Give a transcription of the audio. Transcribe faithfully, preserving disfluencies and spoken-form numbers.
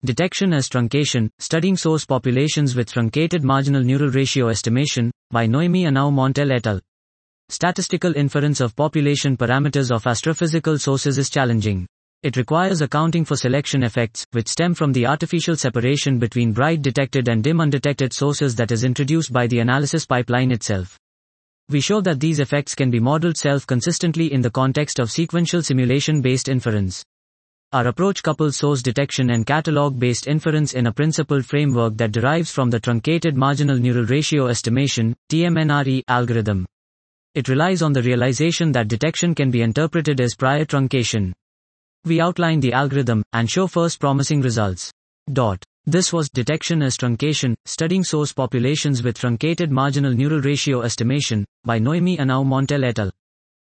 Detection as Truncation, Studying Source Populations with Truncated Marginal Neural Ratio Estimation, by Noemi Anao-Montel et al. Statistical inference of population parameters of astrophysical sources is challenging. It requires accounting for selection effects, which stem from the artificial separation between bright detected and dim undetected sources that is introduced by the analysis pipeline itself. We show that these effects can be modeled self-consistently in the context of sequential simulation-based inference. Our approach couples source detection and catalog-based inference in a principled framework that derives from the Truncated Marginal Neural Ratio Estimation, T M N R E, algorithm. It relies on the realization that detection can be interpreted as prior truncation. We outline the algorithm, and show first promising results. Dot. This was Detection as Truncation, Studying Source Populations with Truncated Marginal Neural Ratio Estimation, by Noemi Anao-Montel et al.